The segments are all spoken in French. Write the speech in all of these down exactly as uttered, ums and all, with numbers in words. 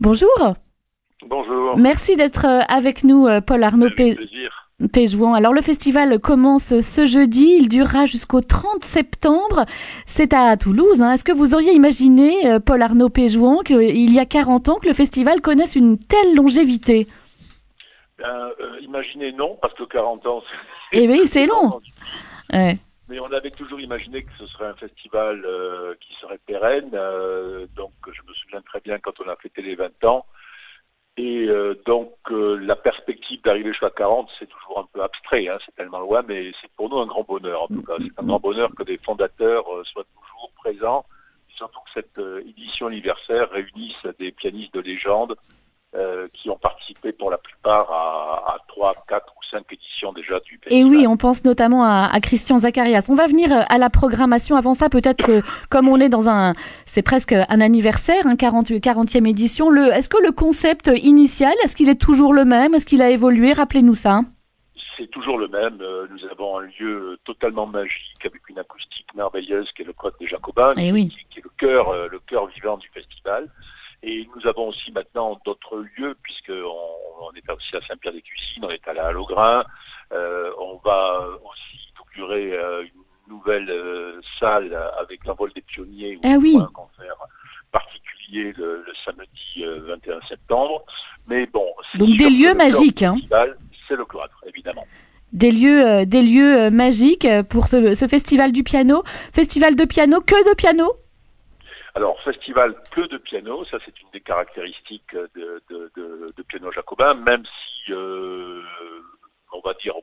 Bonjour. Bonjour. Merci d'être avec nous, Paul Arnaud P- Péjouan. Alors le festival commence ce jeudi, il durera jusqu'au trente septembre. C'est à Toulouse. Hein. Est-ce que vous auriez imaginé, Paul Arnaud Péjouan, qu'il y a quarante ans que le festival connaisse une telle longévité? Ben, euh, imaginez non, parce que quarante ans, c'est, eh oui, c'est long. Ouais. Mais on avait toujours imaginé que ce serait un festival euh, qui serait pérenne. Euh, donc je me souviens très bien quand on a fêté les vingt ans. Et euh, donc euh, la perspective d'arriver jusqu'à quarante, c'est toujours un peu abstrait, hein, c'est tellement loin, mais c'est pour nous un grand bonheur en tout cas. C'est un grand bonheur que des fondateurs euh, soient toujours présents, et surtout que cette euh, édition anniversaire réunisse des pianistes de légende euh, qui ont participé pour la plupart à, à trois, quatre ou cinq éditions déjà du festival. Et oui, on pense notamment à, à Christian Zacharias. On va venir à la programmation. Avant ça, peut-être que comme on est dans un, c'est presque un anniversaire, hein, quarante, quarantième édition. Le, est-ce que le concept initial, est-ce qu'il est toujours le même? Est-ce qu'il a évolué? Rappelez-nous ça. C'est toujours le même. Nous avons un lieu totalement magique avec une acoustique merveilleuse qui est le Côte des Jacobins, Et oui. qui, qui est le cœur, le cœur vivant du festival. Et nous avons aussi maintenant d'autres lieux, puisqu'on on est aussi à Saint-Pierre-des-Cuissines, on est à la Halle-au-Grain, euh, on va aussi inaugurer euh, une nouvelle euh, salle avec l'envol des pionniers, où ah on oui. fera un concert particulier le, le samedi euh, vingt et un septembre. Mais bon, donc des lieux magiques, hein. Festival, c'est le cloître, évidemment. Des lieux, euh, des lieux euh, magiques pour ce, ce festival du piano. Festival de piano, que de piano? Alors, festival que de piano, ça c'est une des caractéristiques de, de, de, de Piano Jacobin, même si, euh, on va dire,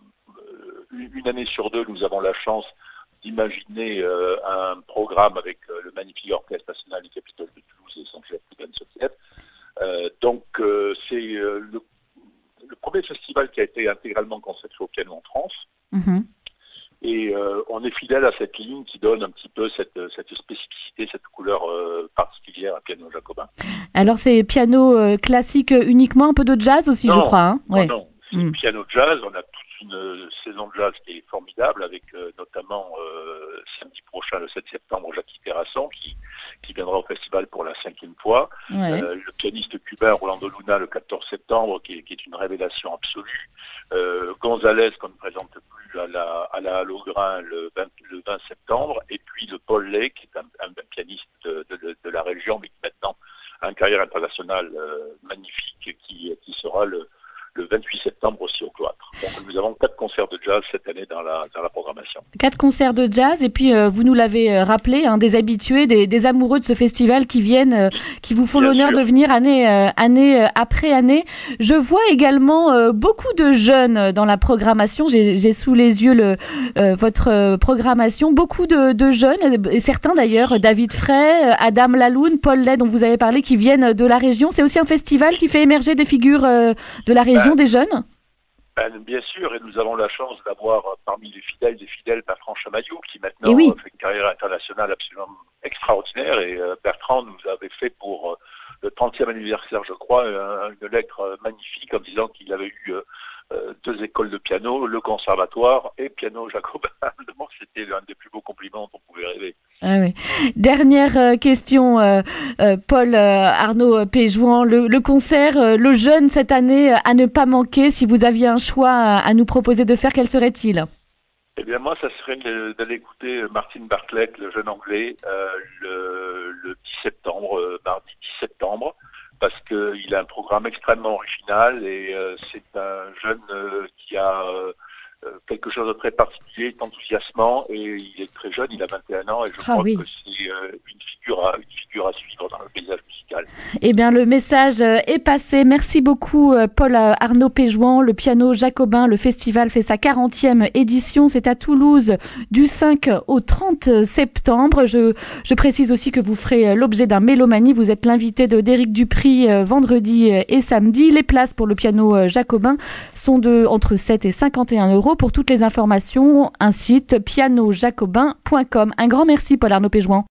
une année sur deux, nous avons la chance d'imaginer euh, un programme avec euh, le magnifique Orchestre National du Capitole de Toulouse et son chef Ivan Sofiev. Euh, donc, euh, c'est euh, le, le premier festival qui a été intégralement consacré au piano en France. Mm-hmm. Et euh, on est fidèle à cette ligne qui donne un petit peu cette, cette spécificité, cette couleur euh, particulière à Piano Jacobin. Alors c'est piano euh, classique uniquement, un peu de jazz aussi, non, je crois. Hein non, ouais. non, c'est mm. piano jazz. On a toute une saison de jazz qui est formidable, avec euh, notamment euh, samedi prochain, le sept septembre, Jackie Terrasson, qui, qui viendra au festival pour la cinquième fois. Ouais. Euh, le pianiste cubain Rolando Luna, le quatorze septembre, qui est, qui est une révélation absolue. Euh, Gonzalez, qu'on ne présente plus à la, à la Halle-au-Grain le vingt, le vingt septembre, et puis le Paul Lay, qui est un, un, un pianiste de, de, de la région, mais qui maintenant a une carrière internationale euh, magnifique, qui, qui sera le, le vingt-huit septembre aussi au cloître. Donc nous avons quatre concerts de jazz cette année dans la, dans la programmation. Quatre concerts de jazz, et puis euh, vous nous l'avez euh, rappelé, hein, des habitués, des, des amoureux de ce festival qui viennent, euh, qui vous font Bien l'honneur sûr. de venir année, euh, année euh, après année. Je vois également euh, beaucoup de jeunes dans la programmation. J'ai, j'ai sous les yeux le, euh, votre euh, programmation, beaucoup de, de jeunes, et certains d'ailleurs, David Frey, Adam Laloun, Paul Lay, dont vous avez parlé, qui viennent de la région. C'est aussi un festival qui fait émerger des figures euh, de la région. Ben, des jeunes? Ben, bien sûr, et nous avons la chance d'avoir parmi les fidèles des fidèles Bertrand Chamaillou, qui maintenant oui. fait une carrière internationale absolument extraordinaire. Et euh, Bertrand nous avait fait pour euh, le trentième anniversaire, je crois, un, une lettre magnifique en disant qu'il avait eu euh, deux écoles de piano, le conservatoire et Piano Jacobin. Donc c'était l'un des plus beaux compliments qu'on pouvait rêver. Ah oui. Dernière euh, question, euh, euh, Paul euh, Arnaud Péjouan, le, le concert, euh, le jeune cette année euh, à ne pas manquer, si vous aviez un choix à, à nous proposer de faire, quel serait-il? Eh bien moi, ça serait de, d'aller écouter Martin Bartlett, le jeune anglais, euh, le, le dix septembre, euh, mardi dix septembre, parce qu'il a un programme extrêmement original et euh, c'est un jeune euh, qui a... Euh, quelque chose de très particulier, est enthousiasmant et il est très jeune, il a vingt et un ans et je ah, crois oui. que c'est une figure, à, une figure à suivre dans le paysage musical. Eh bien, le message est passé. Merci beaucoup, Paul Arnaud Péjouan. Le Piano Jacobin, le festival fait sa quarantième édition. C'est à Toulouse du cinq au trente septembre. Je, je précise aussi que vous ferez l'objet d'un Mélomanie. Vous êtes l'invité de d'Éric Dupri vendredi et samedi. Les places pour le Piano Jacobin sont de entre sept et cinquante et un euros. Pour toutes les informations, un site piano jacobin point com. Un grand merci, Paul Arnaud Péjouan.